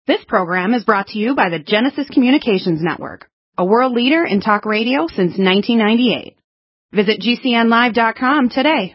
This program is brought to you by the Genesis Communications Network, a world leader in talk radio since 1998. Visit GCNlive.com today.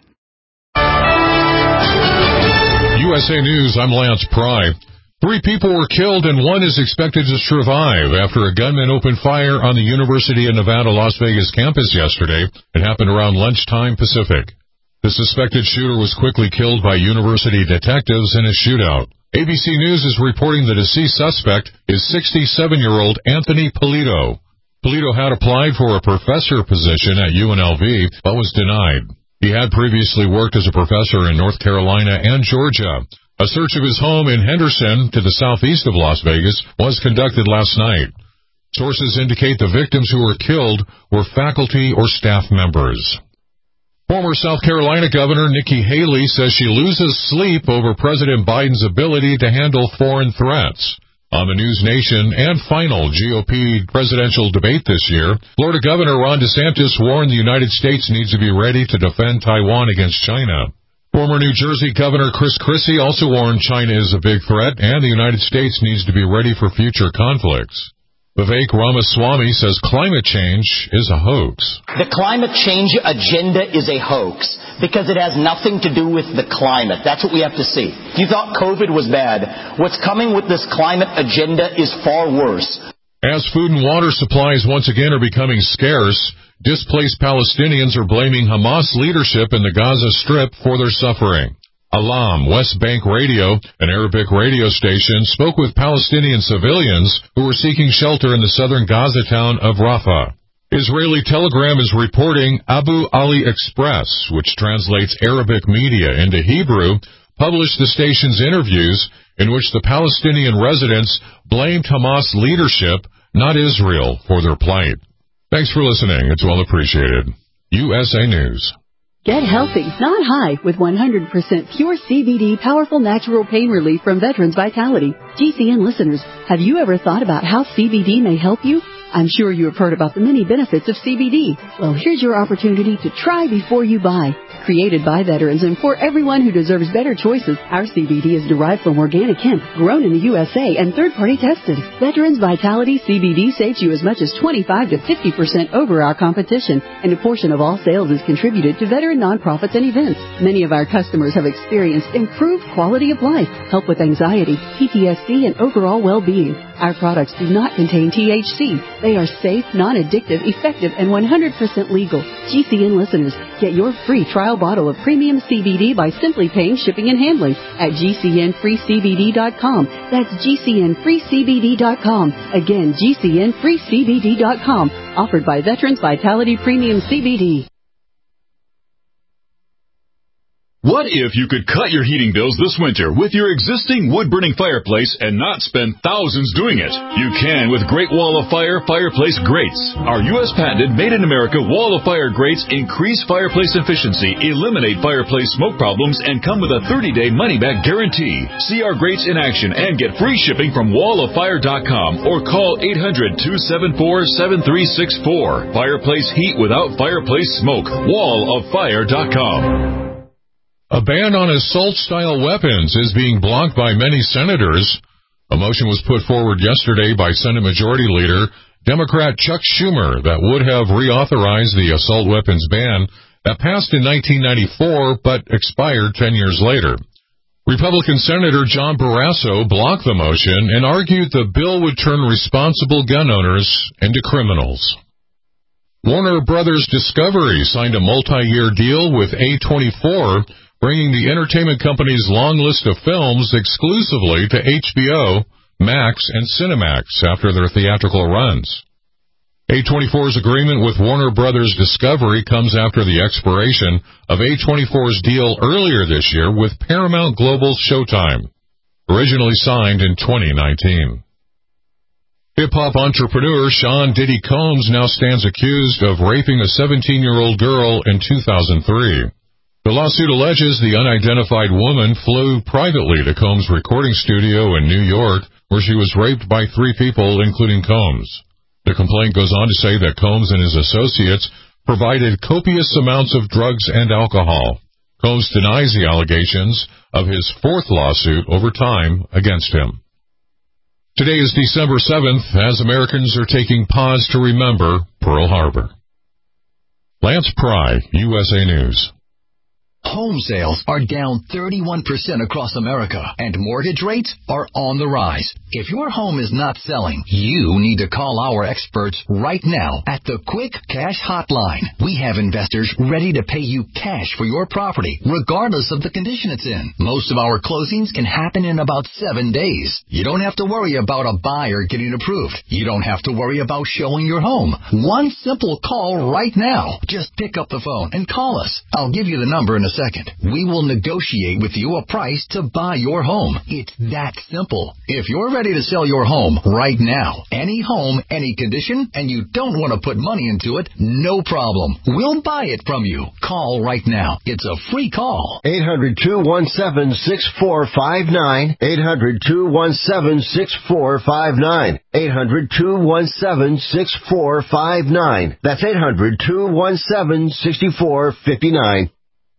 USA News, I'm Lance Pry. 3 people were killed and 1 is expected to survive after a gunman opened fire on the University of Nevada, Las Vegas campus yesterday. It happened around lunchtime Pacific. The suspected shooter was quickly killed by university detectives in a shootout. ABC News is reporting the deceased suspect is 67-year-old Anthony Polito. Polito had applied for a professor position at UNLV, but was denied. He had previously worked as a professor in North Carolina and Georgia. A search of his home in Henderson, to the southeast of Las Vegas, was conducted last night. Sources indicate the victims who were killed were faculty or staff members. Former South Carolina Governor Nikki Haley says she loses sleep over President Biden's ability to handle foreign threats. On the News Nation and final GOP presidential debate this year, Florida Governor Ron DeSantis warned the United States needs to be ready to defend Taiwan against China. Former New Jersey Governor Chris Christie also warned China is a big threat and the United States needs to be ready for future conflicts. Vivek Ramaswamy says climate change is a hoax. The climate change agenda is a hoax because it has nothing to do with the climate. That's what we have to see. If you thought COVID was bad, what's coming with this climate agenda is far worse. As food and water supplies once again are becoming scarce, displaced Palestinians are blaming Hamas leadership in the Gaza Strip for their suffering. Alam West Bank Radio, an Arabic radio station, spoke with Palestinian civilians who were seeking shelter in the southern Gaza town of Rafah. Israeli Telegram is reporting Abu Ali Express, which translates Arabic media into Hebrew, published the station's interviews in which the Palestinian residents blamed Hamas leadership, not Israel, for their plight. Thanks for listening. It's well appreciated. USA News. Get healthy, not high, with 100% pure CBD powerful natural pain relief from Veterans Vitality. GCN listeners, have you ever thought about how CBD may help you? I'm sure you have heard about the many benefits of CBD. Well, here's your opportunity to try before you buy. Created by veterans and for everyone who deserves better choices, our CBD is derived from organic hemp, grown in the USA and third-party tested. Veterans Vitality CBD saves you as much as 25 to 50% over our competition, and a portion of all sales is contributed to veteran nonprofits and events. Many of our customers have experienced improved quality of life, help with anxiety, PTSD, and overall well-being. Our products do not contain THC. They are safe, non-addictive, effective, and 100% legal. GCN listeners, get your free trial bottle of premium CBD by simply paying shipping and handling at GCNFreeCBD.com. That's GCNFreeCBD.com. Again, GCNFreeCBD.com. Offered by Veterans Vitality Premium CBD. What if you could cut your heating bills this winter with your existing wood-burning fireplace and not spend thousands doing it? You can with Great Wall of Fire fireplace grates. Our U.S.-patented, made-in-America Wall of Fire grates increase fireplace efficiency, eliminate fireplace smoke problems, and come with a 30-day money-back guarantee. See our grates in action and get free shipping from walloffire.com or call 800-274-7364. Fireplace heat without fireplace smoke. walloffire.com. A ban on assault-style weapons is being blocked by many senators. A motion was put forward yesterday by Senate Majority Leader Democrat Chuck Schumer that would have reauthorized the assault weapons ban that passed in 1994 but expired 10 years later. Republican Senator John Barrasso blocked the motion and argued the bill would turn responsible gun owners into criminals. Warner Brothers Discovery signed a multi-year deal with A24, bringing the entertainment company's long list of films exclusively to HBO, Max, and Cinemax after their theatrical runs. A24's agreement with Warner Brothers Discovery comes after the expiration of A24's deal earlier this year with Paramount Global's Showtime, originally signed in 2019. Hip-hop entrepreneur Sean Diddy Combs now stands accused of raping a 17-year-old girl in 2003. The lawsuit alleges the unidentified woman flew privately to Combs' recording studio in New York, where she was raped by 3 people, including Combs. The complaint goes on to say that Combs and his associates provided copious amounts of drugs and alcohol. Combs denies the allegations of his 4th lawsuit over time against him. Today is December 7th, as Americans are taking pause to remember Pearl Harbor. Lance Pry, USA News. Home sales are down 31% across America, and mortgage rates are on the rise. If your home is not selling, you need to call our experts right now at the Quick Cash Hotline. We have investors ready to pay you cash for your property, regardless of the condition it's in. Most of our closings can happen in about 7 days. You don't have to worry about a buyer getting approved. You don't have to worry about showing your home. One simple call right now. Just pick up the phone and call us. I'll give you the number in a second. We will negotiate with you a price to buy your home. It's that simple. If you're ready to sell your home right now, any home, any condition, and you don't want to put money into it, no problem. We'll buy it from you. Call right now. It's a free call. 800-217-6459. 800-217-6459. 800-217-6459. That's 800-217-6459.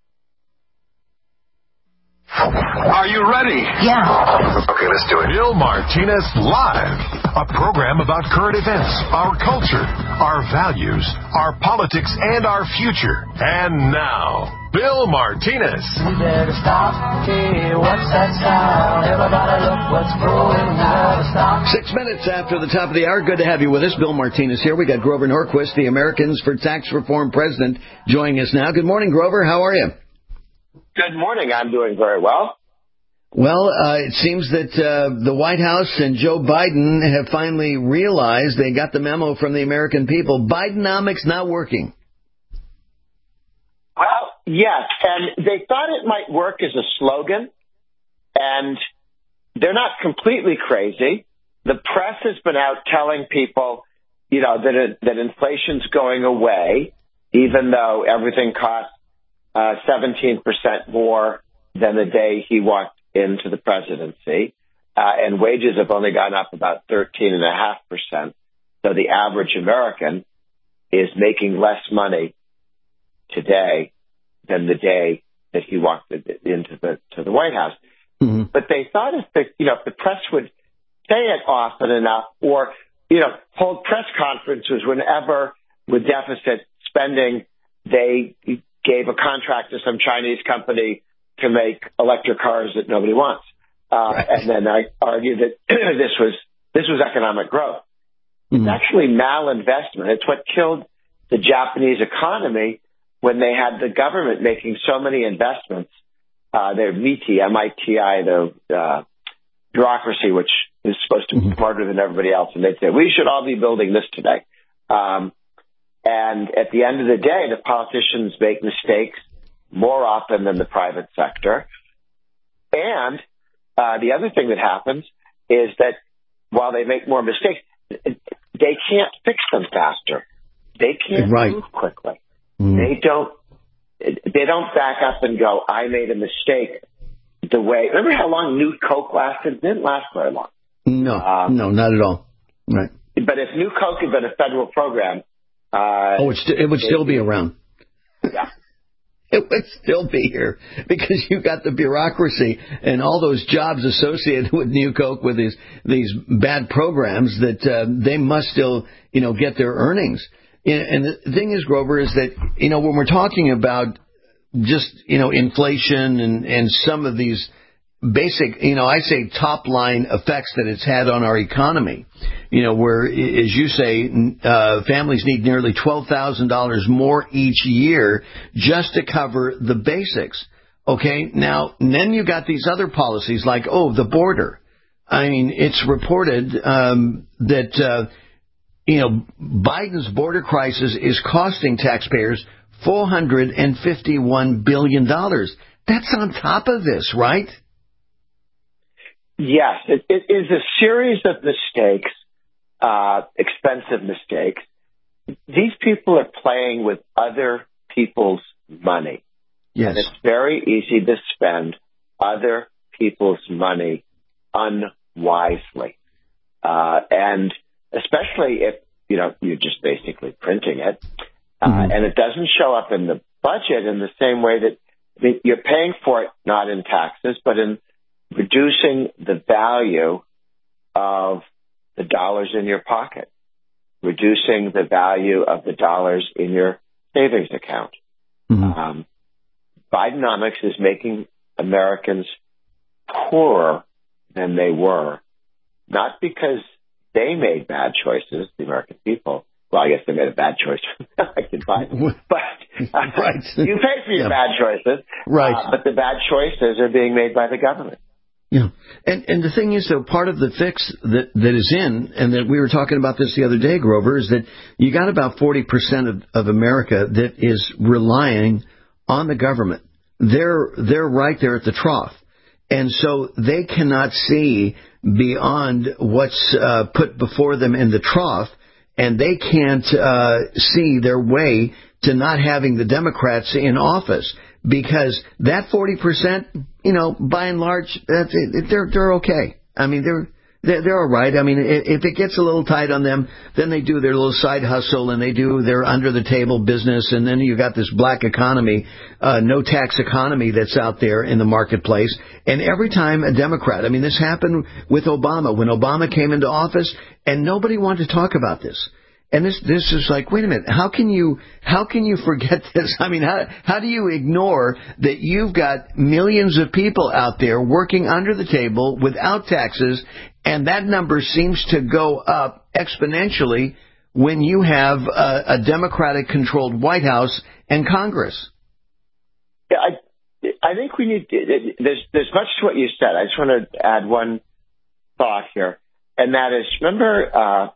Are you ready? Yeah. Okay, let's do it. Bill Martinez Live, a program about current events, our culture, our values, our politics, and our future. And now, Bill Martinez. We better stop. Hey, what's that sound? Everybody look what's growing. We better stop. 6 minutes after the top of the hour. Good to have you with us. Bill Martinez here. We got Grover Norquist, the Americans for Tax Reform president, joining us now. Good morning, Grover. How are you? Good morning. I'm doing very well. Well, it seems that the White House and Joe Biden have finally realized they got the memo from the American people. Bidenomics not working. Well, yes, and they thought it might work as a slogan, and they're not completely crazy. The press has been out telling people, that inflation's going away, even though everything costs 17% more than the day he walked into the presidency, and wages have only gone up about 13.5%. So the average American is making less money today than the day that he walked into the White House. Mm-hmm. But they thought if the press would say it often enough, or hold press conferences whenever with deficit spending, they gave a contract to some Chinese company to make electric cars that nobody wants. Right. And then I argued that this was economic growth. Mm-hmm. It's actually malinvestment. It's what killed the Japanese economy when they had the government making so many investments. Their MITI, M-I-T-I, the bureaucracy, which is supposed to be smarter than everybody else. And they'd say, we should all be building this today. And at the end of the day, the politicians make mistakes more often than the private sector. And the other thing that happens is that while they make more mistakes, they can't fix them faster. They can't move quickly. Mm. They don't back up and go, I made a mistake. Remember how long New Coke lasted? It didn't last very long. No, not at all. Right. But if New Coke had been a federal program, it would still be around. Yeah. It would still be here because you got the bureaucracy and all those jobs associated with New Coke, with these bad programs that they must still, get their earnings. And the thing is, Grover, is that, when we're talking about just, inflation and some of these basic, I say top line effects that it's had on our economy, where, as you say, families need nearly $12,000 more each year just to cover the basics. Okay. Now, then you got these other policies like, the border. I mean, it's reported, that, Biden's border crisis is costing taxpayers $451 billion. That's on top of this, right? Yes, it is a series of mistakes, expensive mistakes. These people are playing with other people's money. Yes. And it's very easy to spend other people's money unwisely. And especially if, you're just basically printing it. And it doesn't show up in the budget in the same way that you're paying for it, not in taxes, but in reducing the value of the dollars in your pocket, reducing the value of the dollars in your savings account. Mm-hmm. Bidenomics is making Americans poorer than they were, not because they made bad choices, the American people. Well, I guess they made a bad choice for elected Biden. But right. You pay for your bad choices. Right. But the bad choices are being made by the government. Yeah. And the thing is, though, part of the fix that is in, and that we were talking about this the other day, Grover, is that you got about 40% of America that is relying on the government. They're right there at the trough. And so they cannot see beyond what's put before them in the trough, and they can't see their way to not having the Democrats in office, because that 40%, by and large, they're okay. I mean, they're all right. I mean, if it gets a little tight on them, then they do their little side hustle and they do their under the table business, and then you got this black economy, no tax economy that's out there in the marketplace. And every time a Democrat, I mean, this happened with Obama when Obama came into office, and nobody wanted to talk about this. And this is like, wait a minute, how can you forget this? I mean, how do you ignore that you've got millions of people out there working under the table without taxes, and that number seems to go up exponentially when you have a Democratic-controlled White House and Congress? Yeah, I think we need. There's much to what you said. I just want to add one thought here, and that is, remember.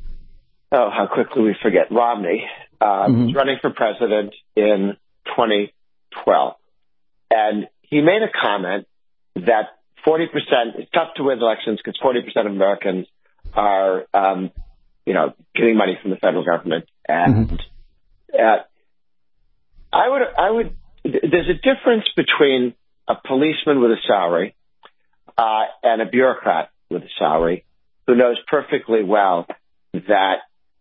How quickly we forget. Romney was running for president in 2012. And he made a comment that 40%, it's tough to win elections because 40% of Americans are, getting money from the federal government. And there's a difference between a policeman with a salary and a bureaucrat with a salary who knows perfectly well that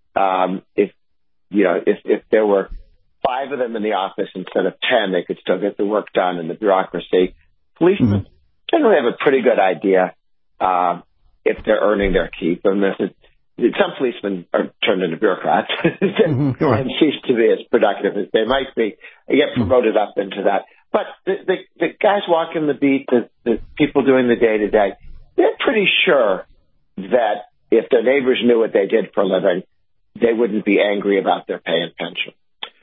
if there were 5 of them in the office instead of 10, they could still get the work done in the bureaucracy. Policemen generally have a pretty good idea if they're earning their keep. And some policemen are turned into bureaucrats and cease to be as productive as they might be. They get promoted up into that. But the guys walking the beat, the people doing the day-to-day, they're pretty sure that if their neighbors knew what they did for a living, they wouldn't be angry about their pay and pension.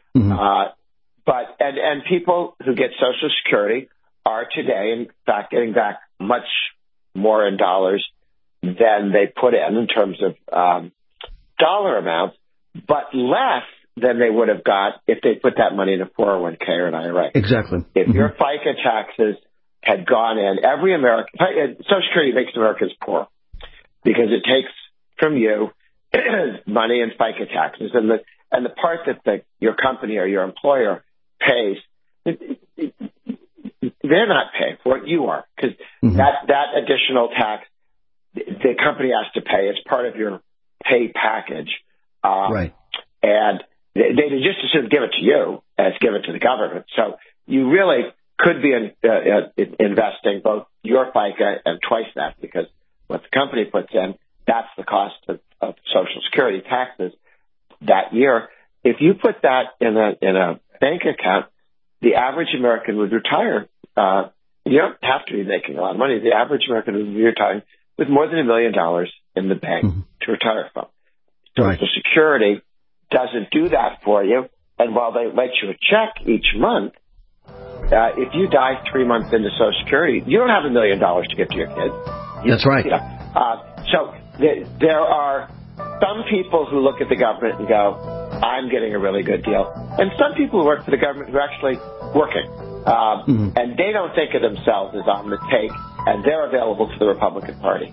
But people who get Social Security are today, in fact, getting back much more in dollars than they put in terms of dollar amounts, but less than they would have got if they put that money in a 401k or an IRA. Exactly. If your FICA taxes had gone in, every American, Social Security makes Americans poor because it takes from you money and FICA taxes, and the part that your company or your employer pays, they're not paying for it. You are, because that additional tax the company has to pay as part of your pay package. Right. And they just as soon give it to you as give it to the government. So you really could be investing both your FICA and twice that, because what the company puts in, that's the cost of Social Security taxes that year. If you put that in a bank account, the average American would retire. You don't have to be making a lot of money. The average American would be retiring with more than $1 million in the bank to retire from. Social Security doesn't do that for you. And while they write you a check each month, if you die 3 months into Social Security, you don't have $1 million to give to your kids. That's right. So there are some people who look at the government and go, I'm getting a really good deal. And some people who work for the government who are actually working. And they don't think of themselves as on the take, and they're available to the Republican Party.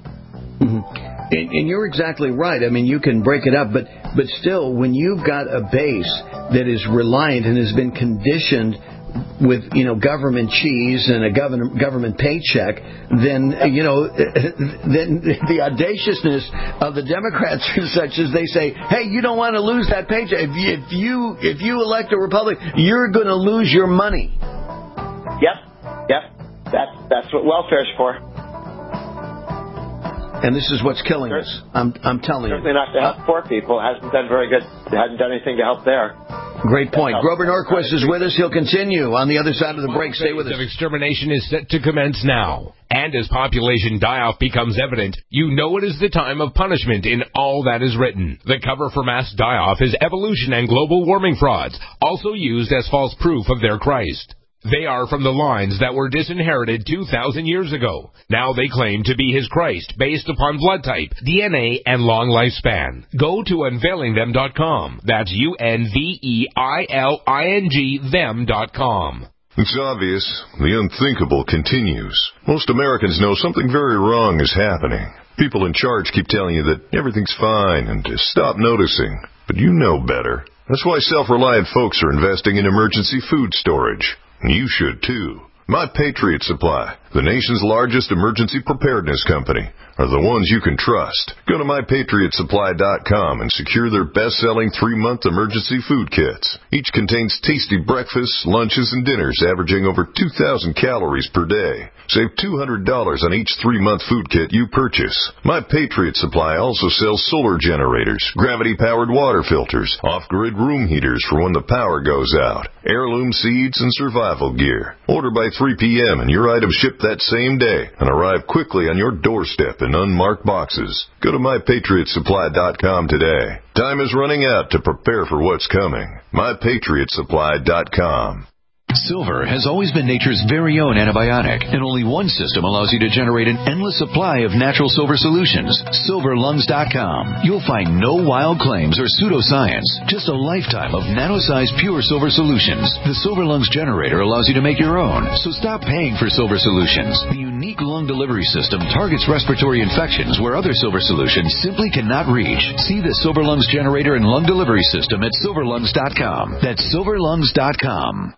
And you're exactly right. I mean, you can break it up, but still, when you've got a base that is reliant and has been conditioned with, government cheese and a government paycheck, then, then the audaciousness of the Democrats is such as they say, hey, you don't want to lose that paycheck. If you elect a Republican, you're going to lose your money. Yep. That's what welfare's for. And this is what's killing us. I'm telling you. Certainly not to help poor people. Hasn't done very good. Hasn't done anything to help there. Great point. Grover Norquist is with us. He'll continue on the other side of the break. Stay with us. Of extermination is set to commence now. And as population die-off becomes evident, you know it is the time of punishment in all that is written. The cover for mass die-off is evolution and global warming frauds, also used as false proof of their Christ. They are from the lines that were disinherited 2,000 years ago. Now they claim to be his Christ based upon blood type, DNA, and long lifespan. Go to unveilingthem.com. That's UNVEILING them.com. It's obvious. The unthinkable continues. Most Americans know something very wrong is happening. People in charge keep telling you that everything's fine and to stop noticing. But you know better. That's why self-reliant folks are investing in emergency food storage. And you should, too. My Patriot Supply, the nation's largest emergency preparedness company, are the ones you can trust. Go to MyPatriotSupply.com and secure their best-selling 3-month emergency food kits. Each contains tasty breakfasts, lunches, and dinners averaging over 2,000 calories per day. Save $200 on each 3-month food kit you purchase. My Patriot Supply also sells solar generators, gravity-powered water filters, off-grid room heaters for when the power goes out, heirloom seeds, and survival gear. Order by 3 p.m. and your items ship that same day and arrive quickly on your doorstep in unmarked boxes. Go to MyPatriotSupply.com today. Time is running out to prepare for what's coming. MyPatriotSupply.com. Silver has always been nature's very own antibiotic, and only one system allows you to generate an endless supply of natural silver solutions. SilverLungs.com. You'll find no wild claims or pseudoscience, just a lifetime of nano-sized pure silver solutions. The Silver Lungs generator allows you to make your own, so stop paying for silver solutions. The unique lung delivery system targets respiratory infections where other silver solutions simply cannot reach. See the Silver Lungs generator and lung delivery system at SilverLungs.com. That's SilverLungs.com.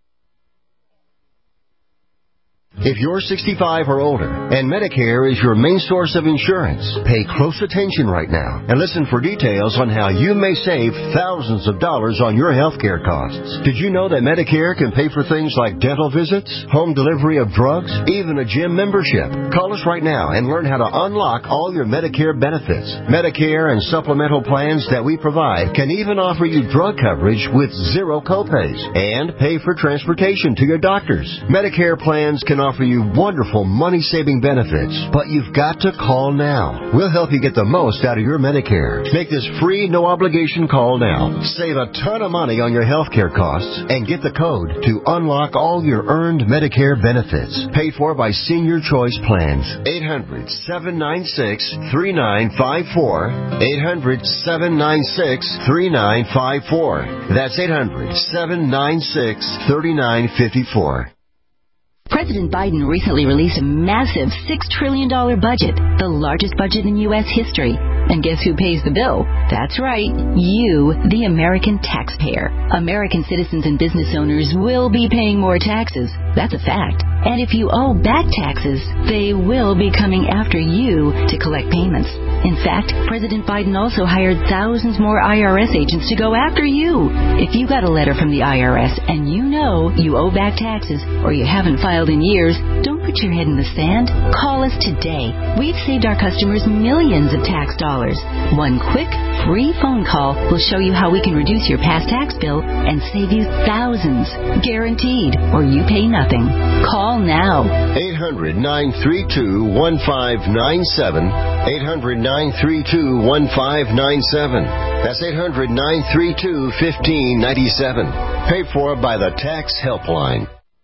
If you're 65 or older and Medicare is your main source of insurance, pay close attention right now and listen for details on how you may save thousands of dollars on your health care costs. Did you know that Medicare can pay for things like dental visits, home delivery of drugs, even a gym membership? Call us right now and learn how to unlock all your Medicare benefits. Medicare and supplemental plans that we provide can even offer you drug coverage with zero copays and pay for transportation to your doctors. Medicare plans can offer you wonderful money-saving benefits, but you've got to call now. We'll help you get the most out of your Medicare. Make this free, no-obligation call now. Save a ton of money on your health care costs and get the code to unlock all your earned Medicare benefits. Paid for by Senior Choice Plans. 800-796-3954. 800-796-3954. That's 800-796-3954. President Biden recently released a massive $6 trillion budget, the largest budget in U.S. history. And guess who pays the bill? That's right, you, the American taxpayer. American citizens and business owners will be paying more taxes. That's a fact. And if you owe back taxes, they will be coming after you to collect payments. In fact, President Biden also hired thousands more IRS agents to go after you. If you got a letter from the IRS and you know you owe back taxes or you haven't filed in years, don't put your head in the sand. Call us today. We've saved our customers millions of tax dollars. One quick, free phone call will show you how we can reduce your past tax bill and save you thousands. Guaranteed, or you pay nothing. Call now. 800-932-1597. 800-932-1597. That's 800-932-1597. Paid for by the Tax Helpline.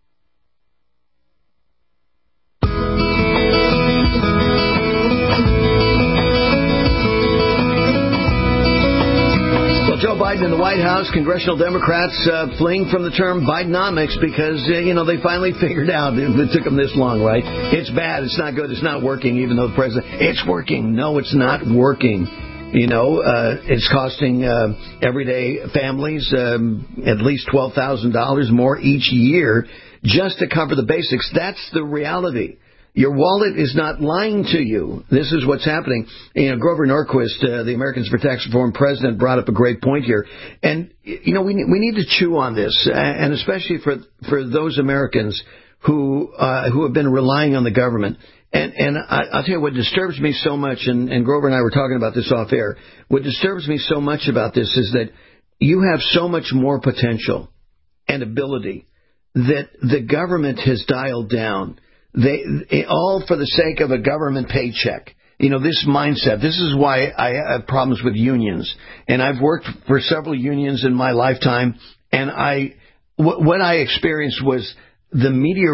Joe Biden in the White House, congressional Democrats fleeing from the term Bidenomics because, they finally figured out it took them this long, right? It's bad. It's not good. It's not working, even though the president, it's working. No, it's not working. It's costing everyday families at least $12,000 more each year just to cover the basics. That's the reality. Your wallet is not lying to you. This is what's happening. Grover Norquist, the Americans for Tax Reform president, brought up a great point here. And, we need to chew on this, and especially for those Americans who have been relying on the government. And I'll tell you what disturbs me so much, and Grover and I were talking about this off air. What disturbs me so much about this is that you have so much more potential and ability that the government has dialed down. They all for the sake of a government paycheck. You know, this mindset. This is why I have problems with unions. And I've worked for several unions in my lifetime, and what I experienced was the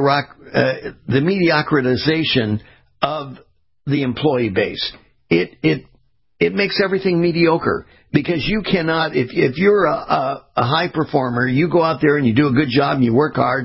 mediocritization of the employee base. It makes everything mediocre, because you cannot, if you're a high performer, you go out there and you do a good job and you work hard,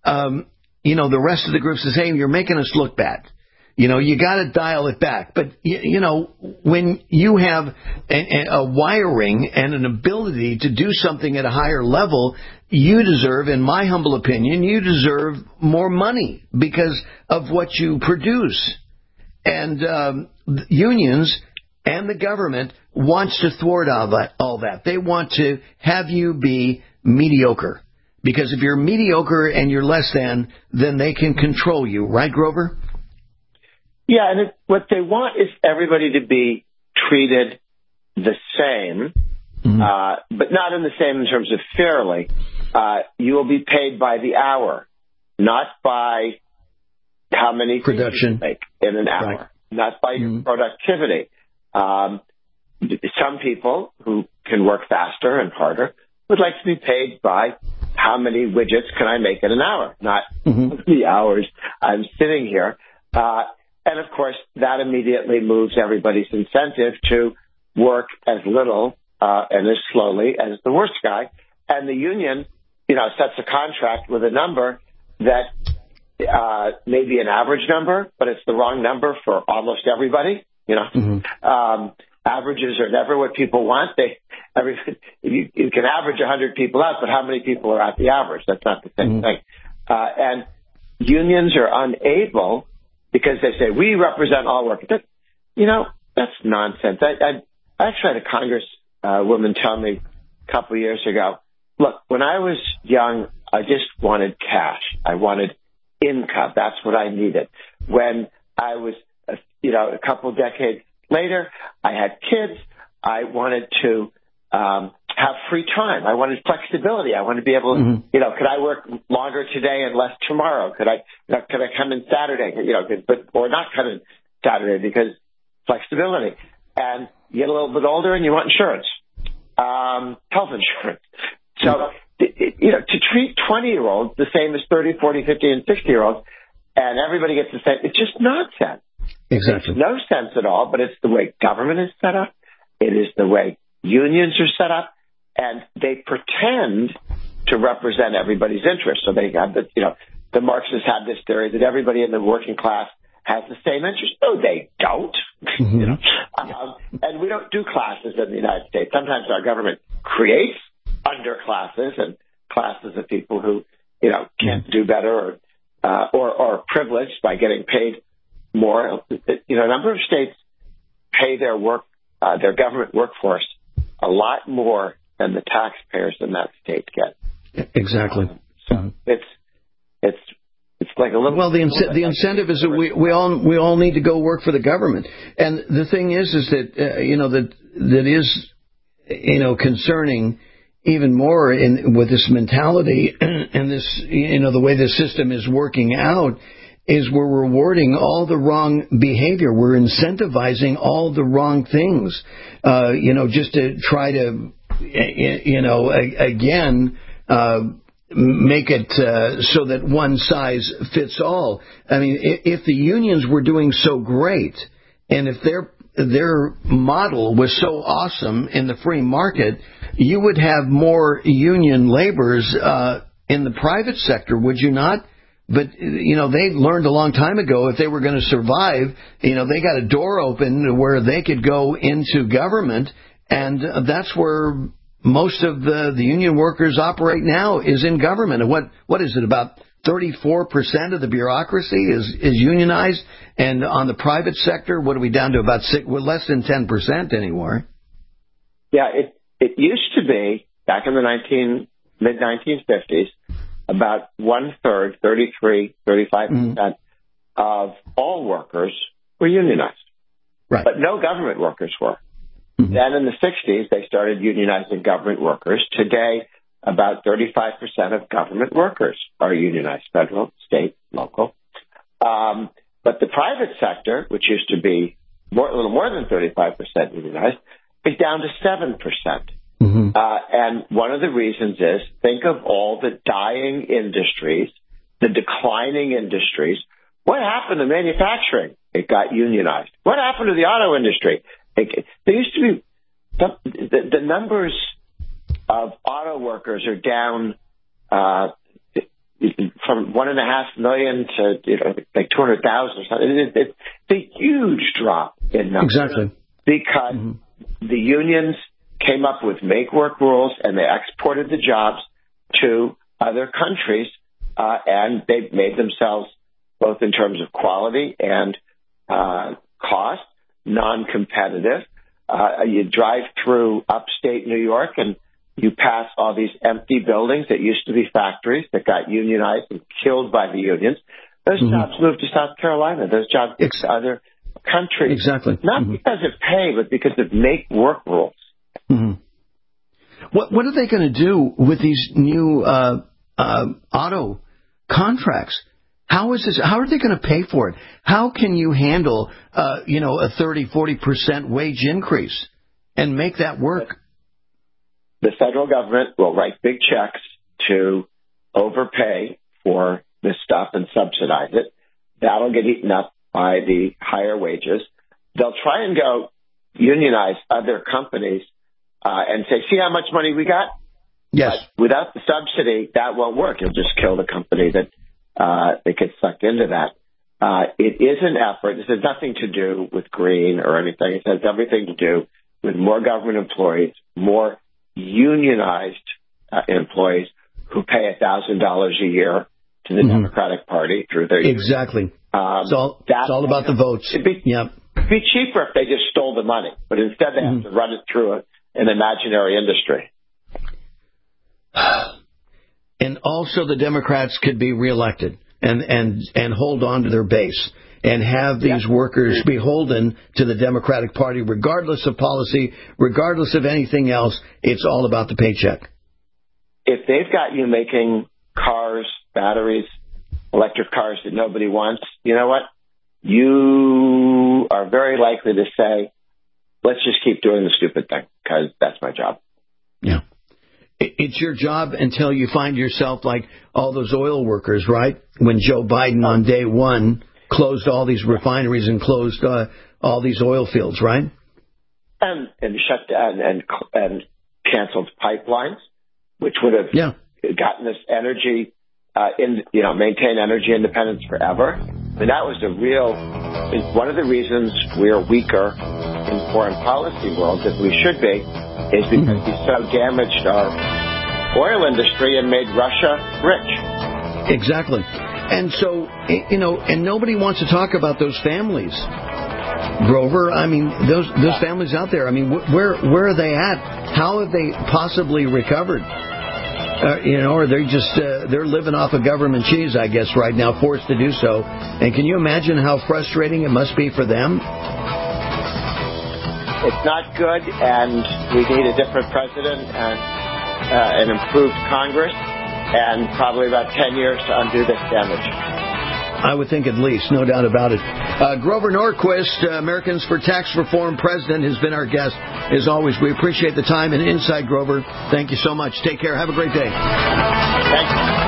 the rest of the group says, hey, you're making us look bad. You got to dial it back. But, when you have a wiring and an ability to do something at a higher level, you deserve, in my humble opinion, you deserve more money because of what you produce. And unions and the government wants to thwart all that. They want to have you be mediocre. Because if you're mediocre and you're less than, then they can control you. Right, Grover? Yeah, and what they want is everybody to be treated the same, but not in the same in terms of fairly. You will be paid by the hour, not by how many production you make in an hour, right. Not by your productivity. Some people who can work faster and harder would like to be paid by how many widgets can I make in an hour, not the hours I'm sitting here. And, of course, that immediately moves everybody's incentive to work as little and as slowly as the worst guy. And the union, sets a contract with a number that may be an average number, but it's the wrong number for almost everybody. Averages are never what people want. You can average 100 people out, but how many people are at the average? That's not the same thing. And unions are unable, because they say, we represent all workers. That's nonsense. I actually had a Congresswoman tell me a couple of years ago, look, when I was young, I just wanted cash. I wanted income. That's what I needed. When I was, a couple decades later, I had kids. I wanted to have free time. I wanted flexibility. I wanted to be able to, could I work longer today and less tomorrow? Could I come in Saturday, or not come in Saturday because flexibility. And you get a little bit older and you want insurance, health insurance. So, to treat 20-year-olds the same as 30, 40, 50, and 60-year-olds, and everybody gets the same, it's just nonsense. Exactly. It makes no sense at all, but it's the way government is set up. It is the way unions are set up, and they pretend to represent everybody's interests. So they have the Marxists have this theory that everybody in the working class has the same interest. No, they don't. And we don't do classes in the United States. Sometimes our government creates underclasses and classes of people who can't do better or are privileged by getting paid more. A number of states pay their government workforce a lot more than the taxpayers in that state get. Exactly. So it's like a little. Well, the incentive is that we all need to go work for the government, and the thing is that that is concerning even more with this mentality and this the way the system is working out. Is we're rewarding all the wrong behavior. We're incentivizing all the wrong things, just to try to, again, make it so that one size fits all. I mean, if the unions were doing so great, and if their model was so awesome in the free market, you would have more union laborers in the private sector, would you not? But, they learned a long time ago if they were going to survive, they got a door open where they could go into government, and that's where most of the union workers operate now, is in government. And what is it, about 34% of the bureaucracy is unionized, and on the private sector, what are we down to, about less than 10% anymore? Yeah, it used to be, back in the mid-1950s, about 1/3, 33, 35% of all workers were unionized. Right. But no government workers were. Mm-hmm. Then in the 60s, they started unionizing government workers. Today, about 35% of government workers are unionized, federal, state, local. But the private sector, which used to be a little more than 35% unionized, is down to 7%. Mm-hmm. And one of the reasons is, think of all the dying industries, the declining industries. What happened to manufacturing? It got unionized. What happened to the auto industry? There used to be the numbers of auto workers are down from 1.5 million to like 200,000 or something. It's a huge drop in numbers. Exactly. Because the unions came up with make-work rules and they exported the jobs to other countries, and they made themselves, both in terms of quality and cost, non-competitive. You drive through upstate New York and you pass all these empty buildings that used to be factories that got unionized and killed by the unions. Those jobs moved to South Carolina. Those jobs moved to other countries. Exactly. Not because of pay, but because of make-work rules. Mm-hmm. What are they going to do with these new auto contracts? How are they going to pay for it? How can you handle, a 30-40% wage increase and make that work? The federal government will write big checks to overpay for this stuff and subsidize it. That'll get eaten up by the higher wages. They'll try and go unionize other companies and say, see how much money we got? Yes. But without the subsidy, that won't work. You'll just kill the company that gets sucked into that. It is an effort. This has nothing to do with green or anything. It has everything to do with more government employees, more unionized employees who pay $1,000 a year to the Democratic Party through their exactly. It's all about the votes. It'd be cheaper if they just stole the money, but instead they have to run it through an imaginary industry. And also the Democrats could be reelected and hold on to their base and have these workers beholden to the Democratic Party, regardless of policy, regardless of anything else. It's all about the paycheck. If they've got you making cars, batteries, electric cars that nobody wants, you know what? You are very likely to say, let's just keep doing the stupid thing because that's my job. Yeah. It's your job until you find yourself like all those oil workers, right? When Joe Biden on day one closed all these refineries and closed all these oil fields, right? And shut down and canceled pipelines, which would have gotten us energy, maintain energy independence forever. And that was one of the reasons we're weaker in foreign policy world that we should be, is because he so damaged our oil industry and made Russia rich. Exactly. And so, and nobody wants to talk about those families, Grover. I mean, those families out there, I mean, where are they at? How have they possibly recovered? Or they're just, they're living off of government cheese, I guess, right now, forced to do so. And can you imagine how frustrating it must be for them? It's not good, and we need a different president and an improved Congress and probably about 10 years to undo this damage. I would think at least, no doubt about it. Grover Norquist, Americans for Tax Reform president, has been our guest. As always, we appreciate the time and insight, Grover. Thank you so much. Take care. Have a great day. Thanks.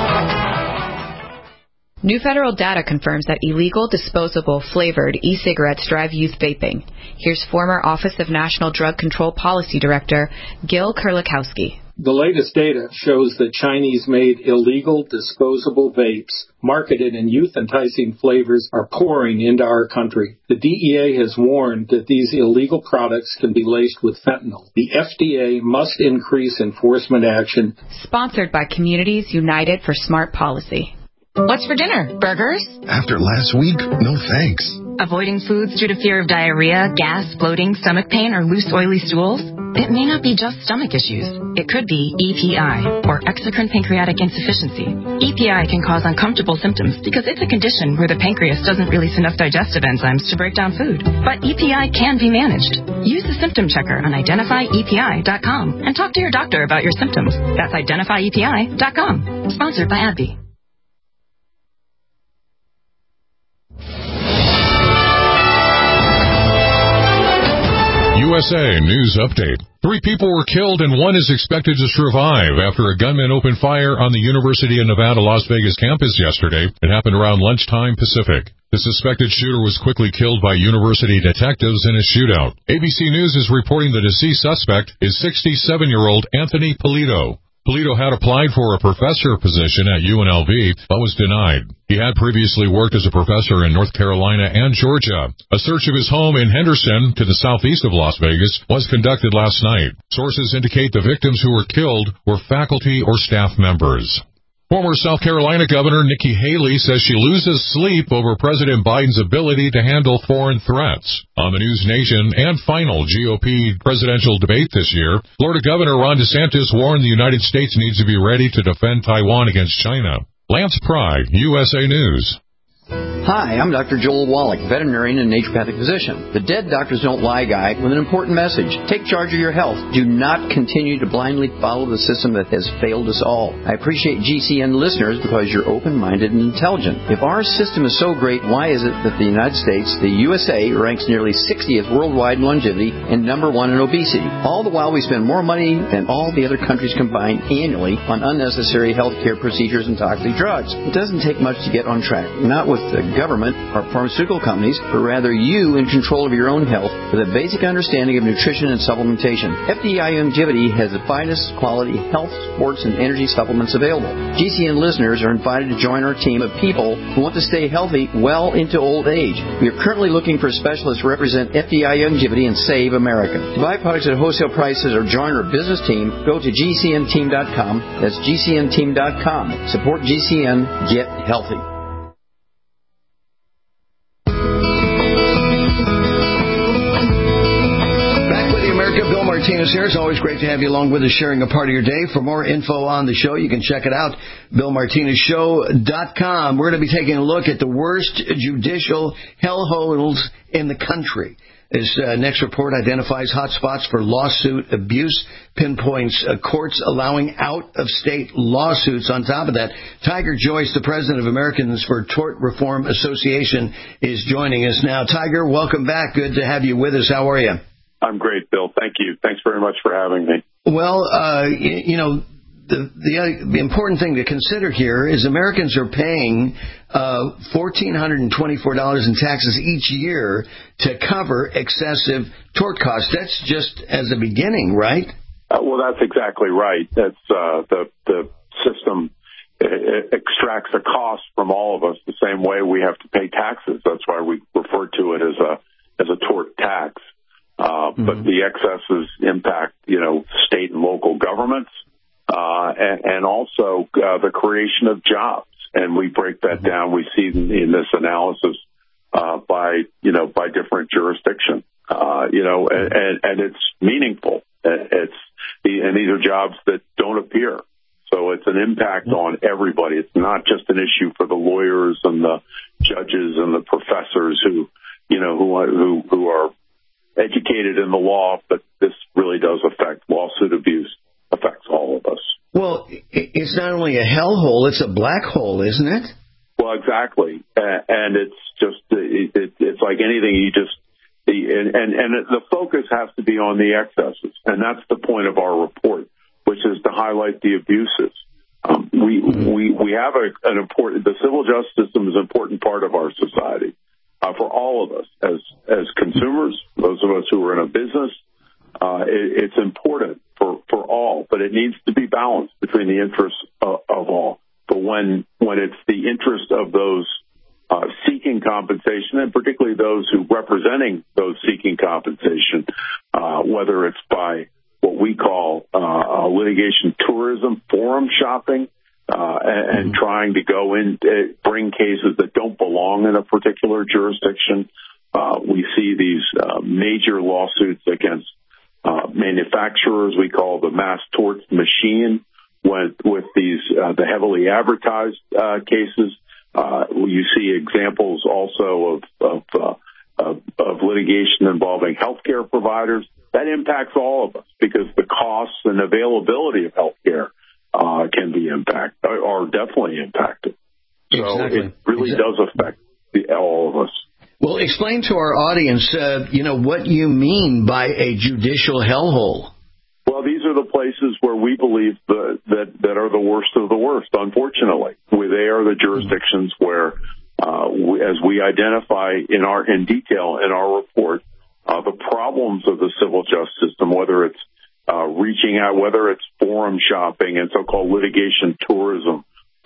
New federal data confirms that illegal, disposable, flavored e-cigarettes drive youth vaping. Here's former Office of National Drug Control Policy Director Gil Kerlikowski. The latest data shows that Chinese-made illegal disposable vapes marketed in youth-enticing flavors are pouring into our country. The DEA has warned that these illegal products can be laced with fentanyl. The FDA must increase enforcement action. Sponsored by Communities United for Smart Policy. What's for dinner? Burgers? After last week, no thanks. Avoiding foods due to fear of diarrhea, gas, bloating, stomach pain, or loose, oily stools? It may not be just stomach issues. It could be EPI, or exocrine pancreatic insufficiency. EPI can cause uncomfortable symptoms because it's a condition where the pancreas doesn't release enough digestive enzymes to break down food. But EPI can be managed. Use the symptom checker on identifyepi.com and talk to your doctor about your symptoms. That's identifyepi.com. Sponsored by AbbVie. USA News Update. 3 people were killed and 1 is expected to survive after a gunman opened fire on the University of Nevada, Las Vegas campus yesterday. It happened around lunchtime Pacific. The suspected shooter was quickly killed by university detectives in a shootout. ABC News is reporting the deceased suspect is 67-year-old Anthony Polito. Polito had applied for a professor position at UNLV, but was denied. He had previously worked as a professor in North Carolina and Georgia. A search of his home in Henderson, to the southeast of Las Vegas, was conducted last night. Sources indicate the victims who were killed were faculty or staff members. Former South Carolina Governor Nikki Haley says she loses sleep over President Biden's ability to handle foreign threats. On the News Nation and final GOP presidential debate this year, Florida Governor Ron DeSantis warned the United States needs to be ready to defend Taiwan against China. Lance Pry, USA News. Hi, I'm Dr. Joel Wallach, veterinarian and naturopathic physician. The Dead Doctors Don't Lie guy with an important message. Take charge of your health. Do not continue to blindly follow the system that has failed us all. I appreciate GCN listeners because you're open-minded and intelligent. If our system is so great, why is it that the United States, the USA, ranks nearly 60th worldwide in longevity and number 1 in obesity? All the while we spend more money than all the other countries combined annually on unnecessary health care procedures and toxic drugs. It doesn't take much to get on track. Not with the government or pharmaceutical companies, but rather you in control of your own health with a basic understanding of nutrition and supplementation. FDI Longevity has the finest quality health, sports, and energy supplements available. GCN listeners are invited to join our team of people who want to stay healthy well into old age. We are currently looking for specialists to represent FDI Longevity and Save America. To buy products at wholesale prices or join our business team, go to GCNteam.com. That's GCNteam.com. Support GCN. Get healthy. Bill Martinez here. It's always great to have you along with us, sharing a part of your day. For more info on the show, you can check it out, BillMartinezShow.com. We're going to be taking a look at the worst judicial hellholes in the country. This next report identifies hotspots for lawsuit abuse, pinpoints courts allowing out-of-state lawsuits. On top of that, Tiger Joyce, the president of Americans for Tort Reform Association, is joining us now. Tiger, welcome back. Good to have you with us. How are you? I'm great, Bill. Thank you. Thanks very much for having me. Well, the important thing to consider here is Americans are paying $1,424 in taxes each year to cover excessive tort costs. That's just as a beginning, right? Well, that's exactly right. That's the system extracts a cost from all of us the same way we have to pay taxes. That's why we refer to it as a tort tax. But the excesses impact, state and local governments, and also the creation of jobs. And we break that down. We see in this analysis by different jurisdictions, and it's meaningful. And these are jobs that don't appear. So it's an impact on everybody. It's not just an issue for the lawyers and the judges and the professors who are educated in the law, but this really does affect lawsuit abuse, affects all of us. Well, it's not only a hellhole, it's a black hole, isn't it? Well, exactly. And it's just, it's like anything, the focus has to be on the excesses. And that's the point of our report, which is to highlight the abuses. We have the civil justice system is an important part of our society. For all of us as consumers, those of us who are in a business, it's important for all, but it needs to be balanced between the interests of all. But when it's the interest of those seeking compensation, and particularly those who representing those seeking compensation, whether it's by what we call litigation tourism, forum shopping, and trying to go in, bring cases that don't belong in a particular jurisdiction. We see these major lawsuits against manufacturers. We call the mass torts machine with these the heavily advertised cases. You see examples also of litigation involving healthcare providers. That impacts all of us because the costs and availability of healthcare can be are definitely impacted. So it really does affect all of us. Well, explain to our audience, what you mean by a judicial hellhole. Well, these are the places where we believe that are the worst of the worst, unfortunately. They are the jurisdictions where, as we identify in detail in our report, the problems of the civil justice system, whether it's reaching out, whether it's forum shopping and so-called litigation tourism,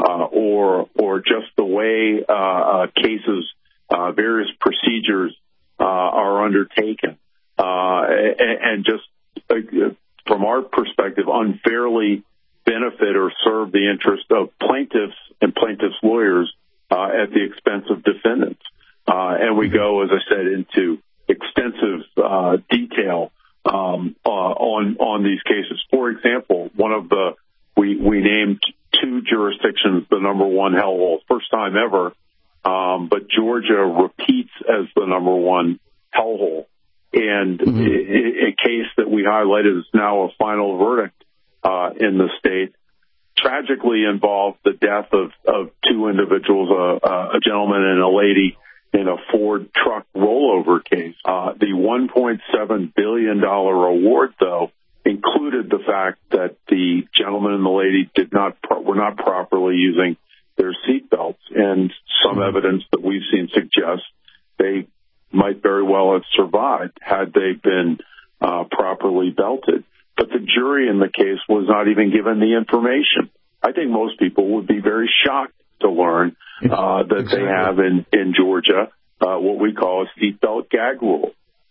or just the way cases, various procedures are undertaken, and just from our perspective, unfairly benefit or serve the interest of plaintiffs and plaintiffs' lawyers at the expense of defendants. And we go, as I said, into extensive detail on these cases. For example, we named two jurisdictions the number one hellhole, first time ever, but Georgia repeats as the number one hellhole. And a case that we highlighted is now a final verdict in the state, tragically involved the death of two individuals, a gentleman and a lady, in a Ford truck rollover case. The $1.7 billion award, though, included the fact that the gentleman and the lady were not properly using their seatbelts, and some evidence that we've seen suggests they might very well have survived had they been properly belted. But the jury in the case was not even given the information. I think most people would be very shocked to learn that they have in Georgia what we call a seatbelt gag rule.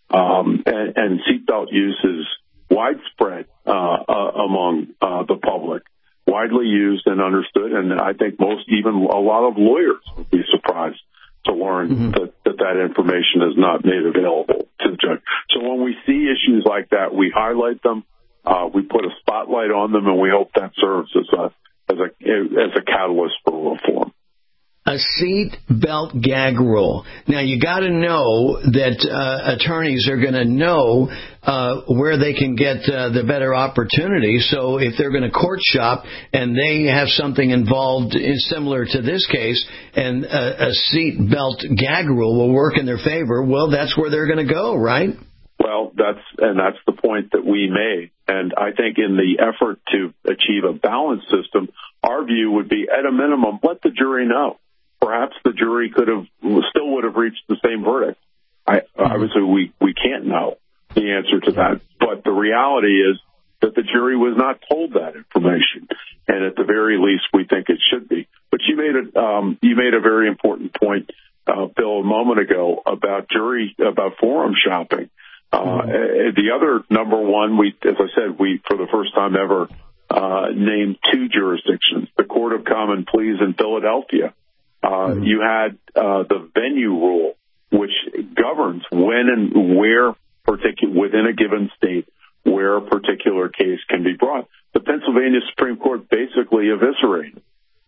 And seatbelt use is widespread among the public, widely used and understood, and I think even a lot of lawyers would be surprised to learn that information is not made available to the judge. So when we see issues like that, we highlight them, we put a spotlight on them, and we hope that serves as a catalyst for reform. A seat belt gag rule. Now, you got to know that attorneys are going to know where they can get the better opportunity. So if they're going to court shop and they have something involved similar to this case, and a seat belt gag rule will work in their favor, well, that's where they're going to go, right? Well, that's the point that we made. And I think in the effort to achieve a balanced system, our view would be, at a minimum, let the jury know. Perhaps the jury still would have reached the same verdict. Obviously, we can't know the answer to that. But the reality is that the jury was not told that information. And at the very least, we think it should be. But you made a very important point, Bill, a moment ago about forum shopping. The other number one, as I said, for the first time ever, named two jurisdictions, the Court of Common Pleas in Philadelphia. You had the venue rule, which governs when and where within a given state where a particular case can be brought. The Pennsylvania Supreme Court basically eviscerated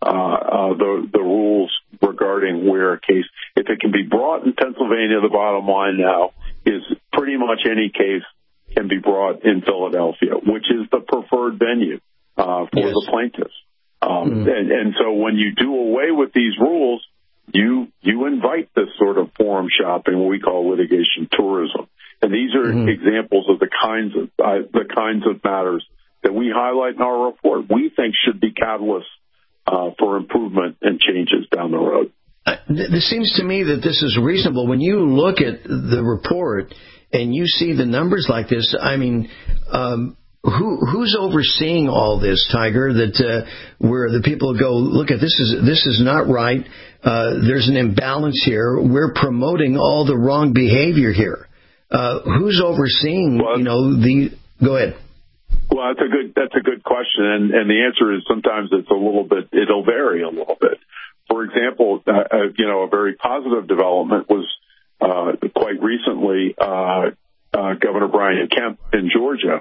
the rules regarding where a case, if it can be brought in Pennsylvania, the bottom line now is pretty much any case can be brought in Philadelphia, which is the preferred venue for the plaintiffs. And so when you do away with these rules, you invite this sort of forum shopping, what we call litigation tourism. And these are examples of the kinds of matters that we highlight in our report. We think should be catalysts for improvement and changes down the road. It seems to me that this is reasonable. When you look at the report and you see the numbers like this, I mean, who's overseeing all this, Tiger? That where the people go, look at this is not right. There's an imbalance here. We're promoting all the wrong behavior here. Who's overseeing? Go ahead. Well, that's a good question, and the answer is sometimes it'll vary a little bit. For example, a very positive development was quite recently Governor Brian Kemp in Georgia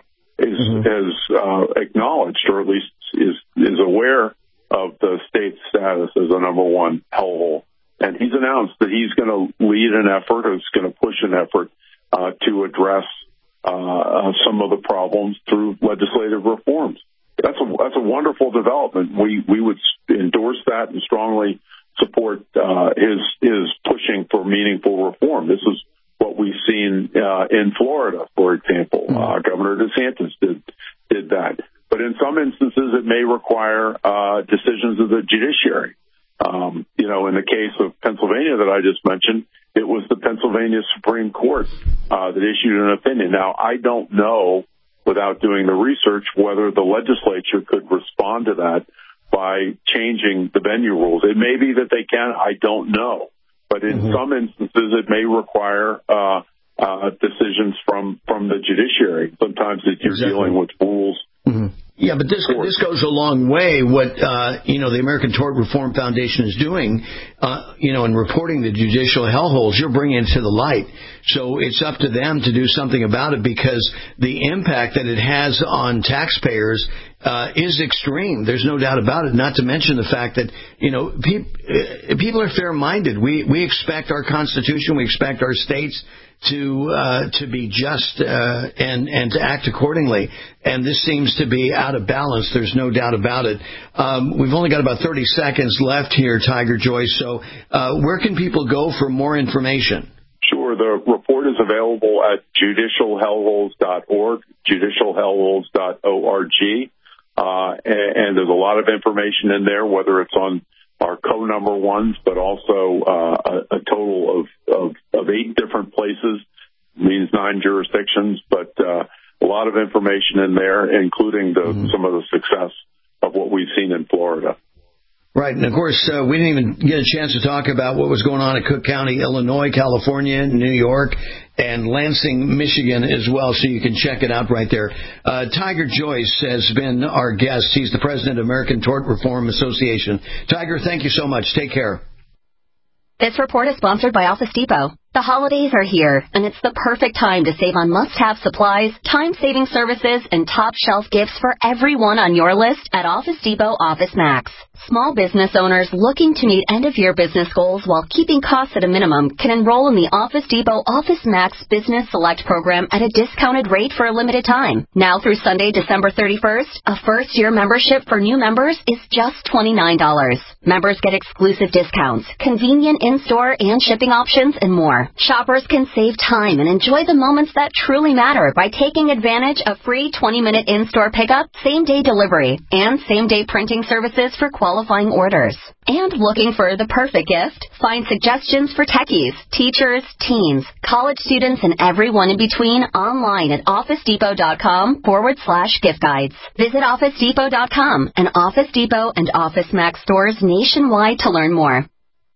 has acknowledged, or at least is aware of the state's status as a number one hellhole, and he's announced that he's going to lead an effort, or is going to push an effort to address some of the problems through legislative reforms. That's a wonderful development. We would endorse that and strongly support his pushing for meaningful reform. This is what we've seen in Florida, for example. Governor DeSantis did that. But in some instances, it may require decisions of the judiciary. In the case of Pennsylvania that I just mentioned, it was the Pennsylvania Supreme Court that issued an opinion. Now, I don't know, without doing the research, whether the legislature could respond to that by changing the venue rules. It may be that they can. I don't know. But in some instances, it may require decisions from the judiciary. Sometimes if you're dealing with rules. Yeah, but this goes a long way. What the American Tort Reform Foundation is doing, in reporting the judicial hellholes, you're bringing it to the light. So it's up to them to do something about it, because the impact that it has on taxpayers is extreme. There's no doubt about it. Not to mention the fact that people are fair-minded. We expect our Constitution, we expect our states to be just and to act accordingly. And this seems to be out of balance. There's no doubt about it. We've only got about 30 seconds left here, Tiger Joyce. So where can people go for more information? Sure. The report is available at judicialhellholes.org, judicialhellholes.org. And there's a lot of information in there, whether it's on our co-number ones, but also a total of 8 different places, means 9 jurisdictions, but a lot of information in there, including some of the success of what we've seen in Florida. Right, and of course, we didn't even get a chance to talk about what was going on in Cook County, Illinois, California, New York, and Lansing, Michigan as well, so you can check it out right there. Tiger Joyce has been our guest. He's the president of American Tort Reform Association. Tiger, thank you so much. Take care. This report is sponsored by Office Depot. The holidays are here, and it's the perfect time to save on must-have supplies, time-saving services, and top-shelf gifts for everyone on your list at Office Depot Office Max. Small business owners looking to meet end-of-year business goals while keeping costs at a minimum can enroll in the Office Depot Office Max Business Select program at a discounted rate for a limited time. Now through Sunday, December 31st, a first-year membership for new members is just $29. Members get exclusive discounts, convenient in-store and shipping options, and more. Shoppers can save time and enjoy the moments that truly matter by taking advantage of free 20-minute in-store pickup, same-day delivery, and same-day printing services for qualifying orders. And looking for the perfect gift? Find suggestions for techies, teachers, teens, college students, and everyone in between online at OfficeDepot.com/gift guides. Visit OfficeDepot.com and Office Depot and Office Max stores nationwide to learn more.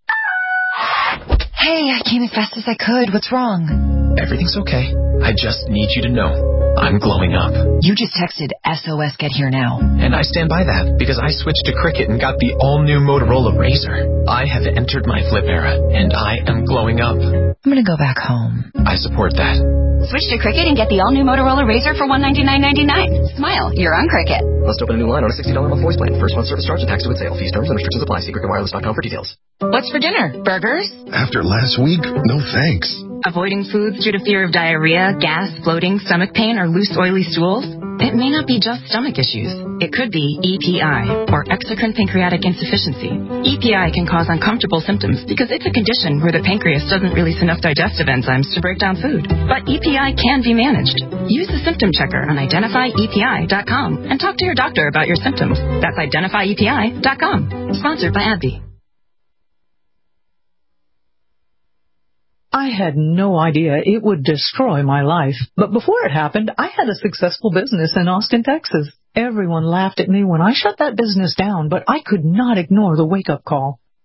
Hey, I came as fast as I could. What's wrong? Everything's okay. I just need you to know I'm glowing up. You just texted SOS Get Here Now. And I stand by that because I switched to Cricket and got the all-new Motorola Razr. I have entered my flip era, and I am glowing up. I'm going to go back home. I support that. Switch to Cricket and get the all-new Motorola Razr for $199.99. Smile, you're on Cricket. Must open a new line on a $60 a month voice plan. First month service charge and tax to its sale. Fees, terms, and restrictions apply. See cricketwireless.com for details. What's for dinner? Burgers? After last week, no thanks. Avoiding foods due to fear of diarrhea, gas, bloating, stomach pain, or loose, oily stools? It may not be just stomach issues. It could be EPI, or exocrine pancreatic insufficiency. EPI can cause uncomfortable symptoms because it's a condition where the pancreas doesn't release enough digestive enzymes to break down food. But EPI can be managed. Use the symptom checker on identifyepi.com and talk to your doctor about your symptoms. That's identifyepi.com. Sponsored by AbbVie. I had no idea it would destroy my life. But before it happened, I had a successful business in Austin, Texas. Everyone laughed at me when I shut that business down, but I could not ignore the wake-up call.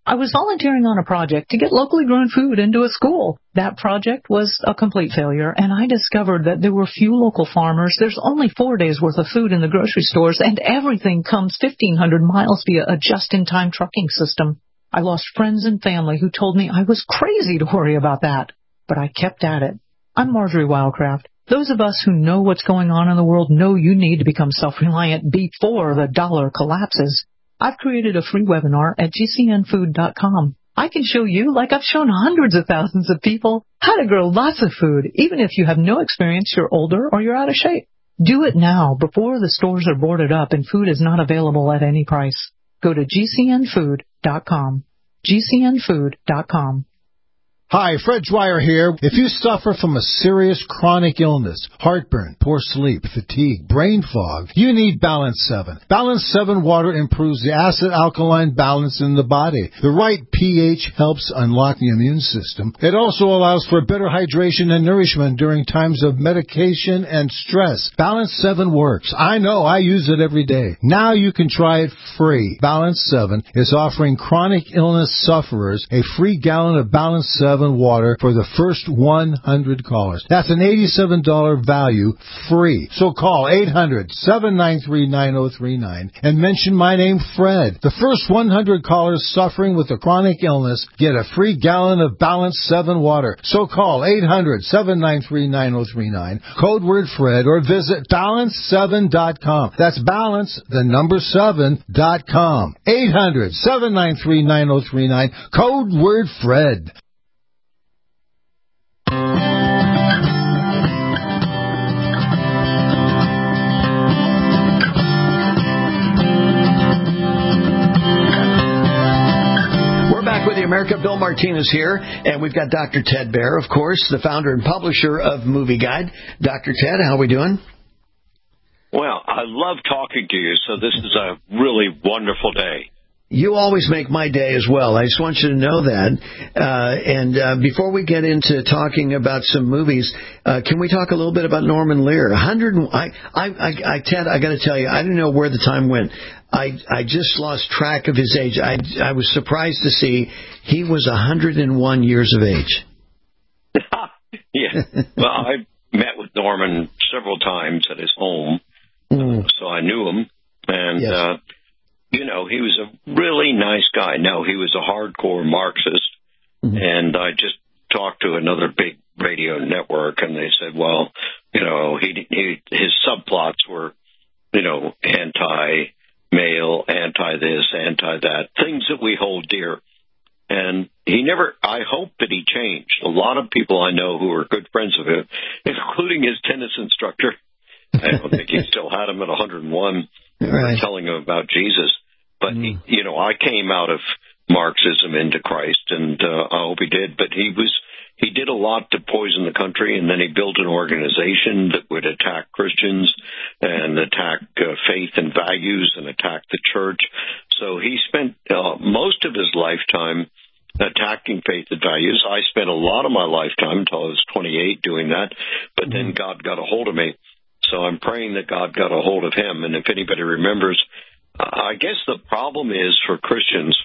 I was volunteering on a project to get locally grown food into a school. That project was a complete failure, and I discovered that there were few local farmers. There's only 4 days' worth of food in the grocery stores, and everything comes 1,500 miles via a just-in-time trucking system. I lost friends and family who told me I was crazy to worry about that, but I kept at it. I'm Marjorie Wildcraft. Those of us who know what's going on in the world know you need to become self-reliant before the dollar collapses. I've created a free webinar at gcnfood.com. I can show you, like I've shown hundreds of thousands of people, how to grow lots of food, even if you have no experience, you're older, or you're out of shape. Do it now, before the stores are boarded up and food is not available at any price. Go to gcnfood.com. gcnfood.com. Hi, Fred Dwyer here. If you suffer from a serious chronic illness, heartburn, poor sleep, fatigue, brain fog, you need Balance 7. Balance 7 water improves the acid-alkaline balance in the body. The right pH helps unlock the immune system. It also allows for better hydration and nourishment during times of medication and stress. Balance 7 works. I know, I use it every day. Now you can try it free. Balance 7 is offering chronic illness sufferers a free gallon of Balance 7 water for the first 100 callers. That's an $87 value, free. So call 800-793-9039 and mention my name, Fred. The first 100 callers suffering with a chronic illness get a free gallon of Balance 7 water. So call 800-793-9039, code word Fred, or visit balance7.com. That's balance, the number 7.com. 800-793-9039, code word Fred. With the America, Bill Martinez here, and we've got Dr. Ted Baehr, of course, the founder and publisher of Movie Guide. Dr. Ted, how are we doing? Well, I love talking to you, so this is a really wonderful day. You always make my day as well. I just want you to know that. And before we get into talking about some movies, can we talk a little bit about Norman Lear? Ted, I got to tell you, I didn't know where the time went. I just lost track of his age. I was surprised to see he was 101 years of age. Yeah. Well, I met with Norman several times at his home, so I knew him. And, yes. He was a really nice guy. Now, he was a hardcore Marxist, and I just talked to another big radio network, and they said, well, his subplots were, anti-male, anti-this, anti-that, things that we hold dear. And I hope that he changed. A lot of people I know who are good friends of him, including his tennis instructor, I don't think he still had him at 101, right, telling him about Jesus. But, I came out of Marxism into Christ, and I hope he did. But he did a lot to poison the country, and then he built an organization that would attack Christians and attack faith and values and attack the church. So he spent most of his lifetime attacking faith and values. I spent a lot of my lifetime until I was 28 doing that, but then God got a hold of me. So I'm praying that God got a hold of him. And if anybody remembers, I guess the problem is for Christians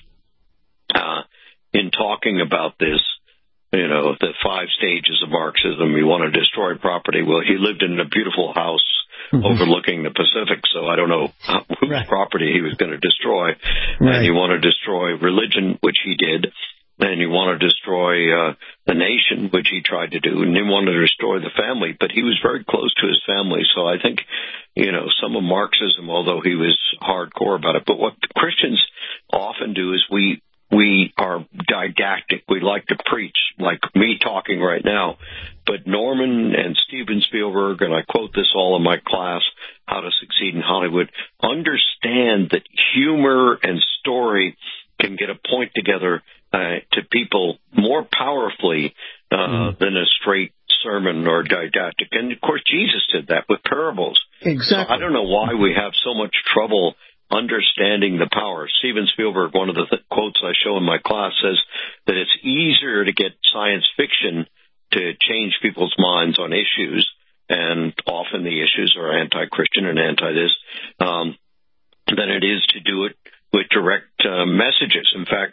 in talking about this, the 5 stages of Marxism. You want to destroy property. Well, he lived in a beautiful house overlooking the Pacific, so I don't know whose property he was going to destroy. Right. And you want to destroy religion, which he did. And you want to destroy the nation, which he tried to do, and he wanted to destroy the family, but he was very close to his family. So I think, some of Marxism, although he was hardcore about it, but what Christians often do is we are didactic. We like to preach, like me talking right now. But Norman and Steven Spielberg, and I quote this all in my class, How to Succeed in Hollywood, understand that humor and story can get a point together to people more powerfully than a straight sermon or didactic. And, of course, Jesus did that with parables. Exactly. So I don't know why we have so much trouble understanding the power. Steven Spielberg, one of the quotes I show in my class, says that it's easier to get science fiction to change people's minds on issues, and often the issues are anti-Christian and anti-this, than it is to do it with direct messages. In fact,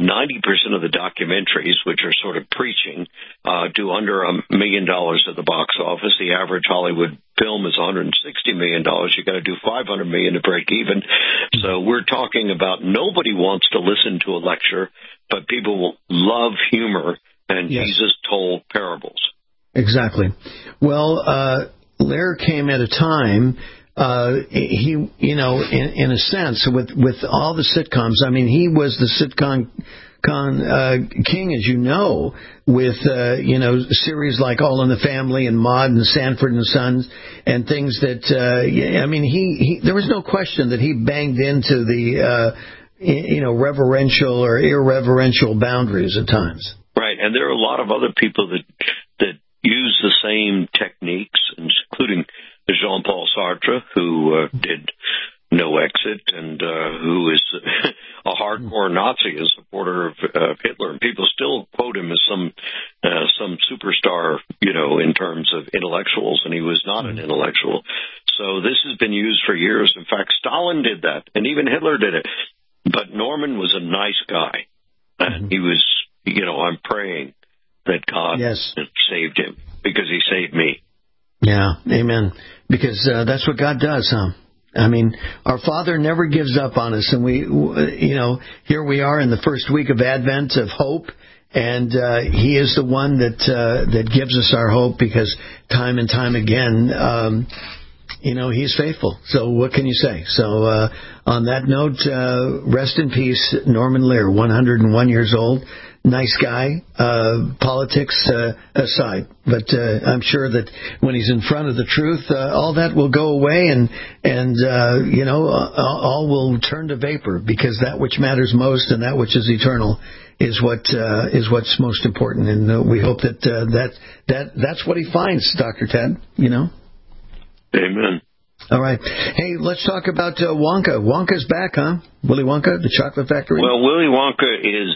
90% of the documentaries, which are sort of preaching, do under $1 million at the box office. The average Hollywood film is $160 million. You got to do $500 million to break even. So we're talking about nobody wants to listen to a lecture, but people love humor, and Jesus told parables. Exactly. Well, Lair came at a time. He, in a sense, with all the sitcoms. I mean, he was the sitcom king, as you know, with series like All in the Family and Maude and Sanford and Sons and things that. I mean, he there was no question that he banged into the reverential or irreverential boundaries at times. Right, and there are a lot of other people that use the same techniques, including Jean-Paul Sartre, who did No Exit, and who is a hardcore Nazi, a supporter of Hitler, and people still quote him as some superstar, in terms of intellectuals, and he was not an intellectual. So this has been used for years. In fact, Stalin did that, and even Hitler did it. But Norman was a nice guy, and he was, I'm praying that God saved him, because he saved me. Yeah, amen. Because that's what God does, huh? I mean, our Father never gives up on us, and we, here we are in the first week of Advent of hope, and He is the one that gives us our hope, because time and time again, He's faithful. So what can you say? So on that note, rest in peace, Norman Lear, 101 years old. Nice guy, politics aside. But I'm sure that when he's in front of the truth, all that will go away, and all will turn to vapor, because that which matters most and that which is eternal is what's most important. And we hope that's what he finds, Dr. Ted, Amen. All right. Hey, let's talk about Wonka. Wonka's back, huh? Willy Wonka, the chocolate factory? Well, Willy Wonka is,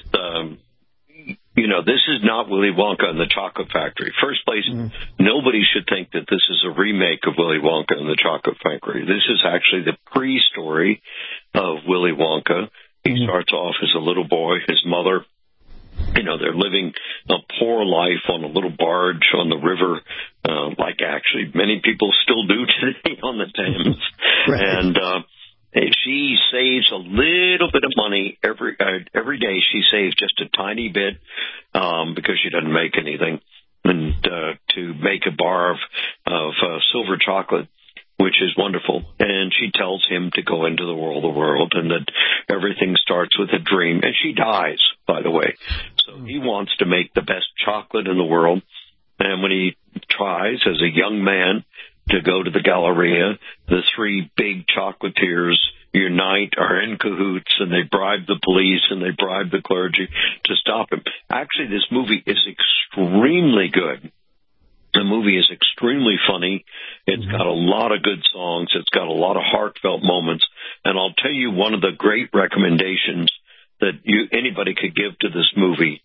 this is not Willy Wonka and the Chocolate Factory. First place, nobody should think that this is a remake of Willy Wonka and the Chocolate Factory. This is actually the pre-story of Willy Wonka. He starts off as a little boy. His mother, they're living a poor life on a little barge on the river, like actually many people still do today on the Thames. Right. And she saves a little bit of money every day. She saves just a tiny bit because she doesn't make anything, and to make a bar of silver chocolate, which is wonderful. And she tells him to go into the world, and that everything starts with a dream. And she dies, by the way. So he wants to make the best chocolate in the world. And when he tries, as a young man, to go to the Galleria, the three big chocolatiers unite, are in cahoots, and they bribe the police and they bribe the clergy to stop him. Actually, this movie is extremely good. The movie is extremely funny. It's got a lot of good songs. It's got a lot of heartfelt moments. And I'll tell you one of the great recommendations that anybody could give to this movie,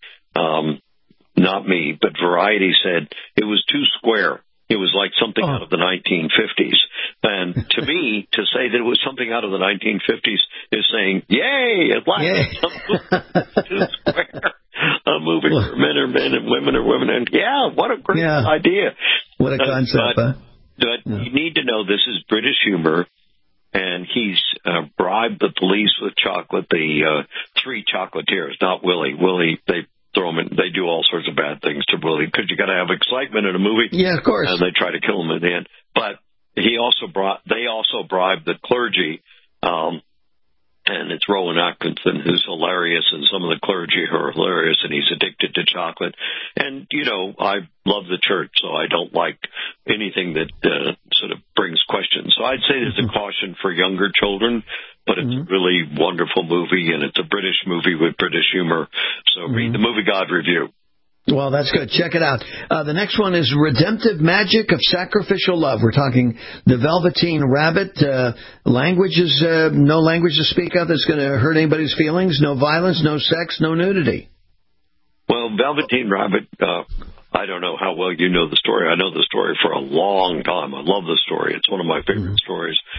not me, but Variety said it was too square. It was like something out of the 1950s. And to me, to say that it was something out of the 1950s is saying, yay, at last, too square. A movie where men are men and women are women. And what a great idea. What a concept, huh? But you need to know this is British humor, and he's bribed the police with chocolate, the three chocolatiers, not Willie. Willie, they throw him in, they do all sorts of bad things to Willie, because you got to have excitement in a movie. Yeah, of course. And they try to kill him at the end. But they also bribed the clergy, and it's Rowan Atkinson, who's hilarious, and some of the clergy who are hilarious, and he's addicted to chocolate. And, I love the church, so I don't like anything that sort of brings questions. So I'd say there's a caution for younger children, but it's a really wonderful movie, and it's a British movie with British humor. So read the Movie God review. Well, that's good. Check it out. The next one is Redemptive Magic of Sacrificial Love. We're talking the Velveteen Rabbit. Languages, no language to speak of that's going to hurt anybody's feelings. No violence, no sex, no nudity. Well, Velveteen Rabbit, I don't know how well you know the story. I know the story for a long time. I love the story. It's one of my favorite stories.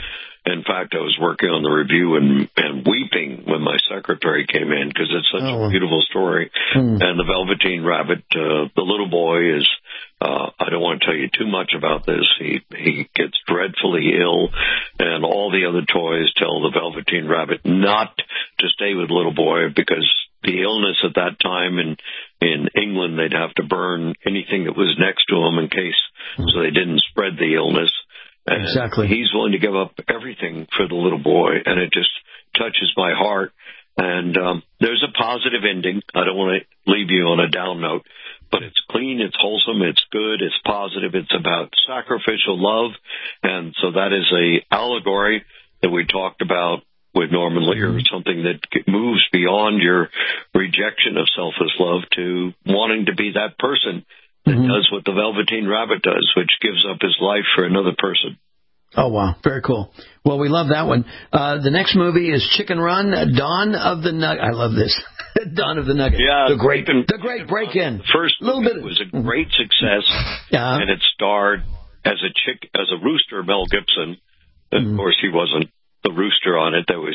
In fact, I was working on the review and weeping when my secretary came in because it's such a beautiful story. And the Velveteen Rabbit, the little boy is, I don't want to tell you too much about this. He gets dreadfully ill, and all the other toys tell the Velveteen Rabbit not to stay with little boy because the illness at that time in England, they'd have to burn anything that was next to him in case so they didn't spread the illness. And exactly. He's willing to give up everything for the little boy, and it just touches my heart. And there's a positive ending. I don't want to leave you on a down note, but it's clean, it's wholesome, it's good, it's positive, it's about sacrificial love. And so that is a allegory that we talked about with Norman Lear, something that moves beyond your rejection of selfless love to wanting to be that person that does what the Velveteen Rabbit does, which gives up his life for another person. Oh, wow. Very cool. Well, we love that one. The next movie is Chicken Run, Dawn of the Nugget. I love this. Dawn of the Nugget. Yeah. The great break-in. The first movie was a great success, and it starred as a rooster, Mel Gibson. Of course, he wasn't the rooster on it. There was,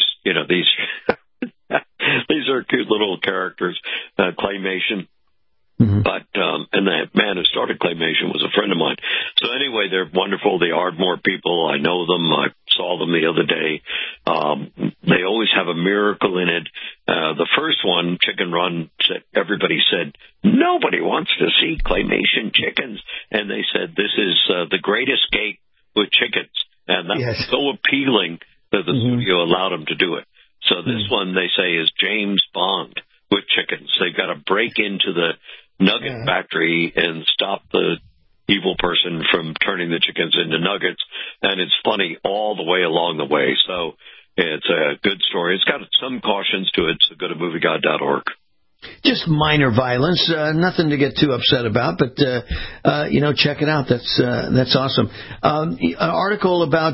these are cute little characters, claymation. But, and the man who started claymation was a friend of mine. So anyway, they're wonderful. The Ardmore people, I know them. I saw them the other day. They always have a miracle in it. The first one, Chicken Run, everybody said, nobody wants to see claymation chickens. And they said, this is the great escape with chickens. And that was so appealing that the studio allowed them to do it. So this one, they say, is James Bond with chickens. They've got to break into the nugget factory and stop the evil person from turning the chickens into nuggets. And it's funny all the way along the way. So it's a good story. It's got some cautions to it, so go to movieguide.org. Just minor violence, nothing to get too upset about, but check it out. That's awesome. An article about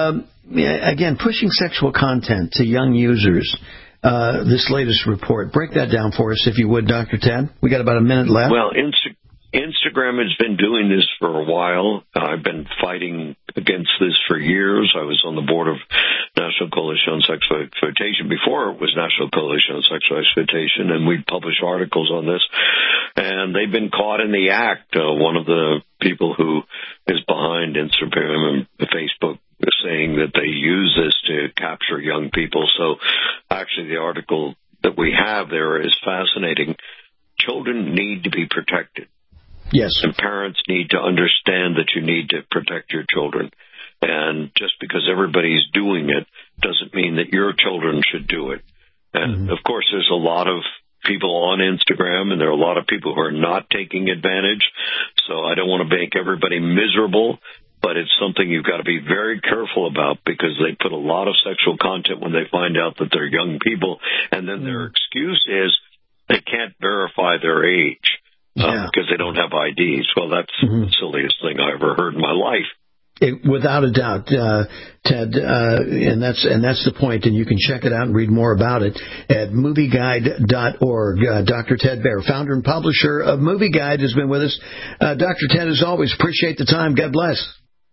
again pushing sexual content to young users. This latest report. Break that down for us, if you would, Dr. Ted. We got about a minute left. Well, Instagram has been doing this for a while. I've been fighting against this for years. I was on the board of National Coalition on Sexual Exploitation before it was National Coalition on Sexual Exploitation, and we'd publish articles on this. And they've been caught in the act. One of the people who is behind Instagram and Facebook is saying that they use this to capture young people. So actually the article that we have there is fascinating. Children need to be protected. Yes. And parents need to understand that you need to protect your children. And just because everybody's doing it doesn't mean that your children should do it. And, of course, there's a lot of people on Instagram, and there are a lot of people who are not taking advantage. So I don't want to make everybody miserable, but it's something you've got to be very careful about because they put a lot of sexual content when they find out that they're young people. And then their excuse is they can't verify their age. Because they don't have IDs. Well, that's the silliest thing I ever heard in my life. Without a doubt, Ted, and that's the point, and you can check it out and read more about it at movieguide.org. Dr. Ted Baehr, founder and publisher of Movie Guide, has been with us. Dr. Ted, as always, appreciate the time. God bless.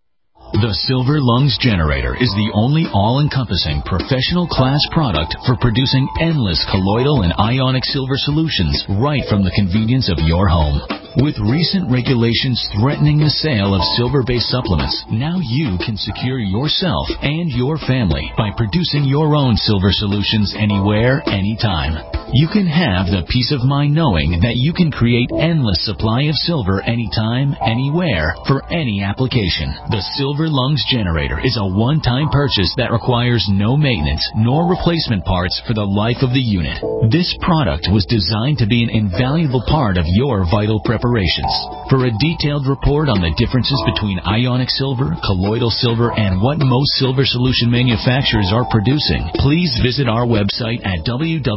The Silver Lungs Generator is the only all-encompassing professional class product for producing endless colloidal and ionic silver solutions right from the convenience of your home. With recent regulations threatening the sale of silver-based supplements, now you can secure yourself and your family by producing your own silver solutions anywhere, anytime. You can have the peace of mind knowing that you can create endless supply of silver anytime, anywhere, for any application. The Silver Lungs Generator is a one-time purchase that requires no maintenance nor replacement parts for the life of the unit. This product was designed to be an invaluable part of your vital preparations. For a detailed report on the differences between ionic silver, colloidal silver, and what most silver solution manufacturers are producing, please visit our website at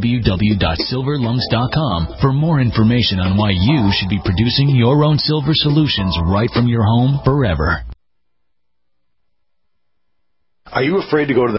www.silverlungs.com for more information on why you should be producing your own silver solutions right from your home forever. Are you afraid to go to the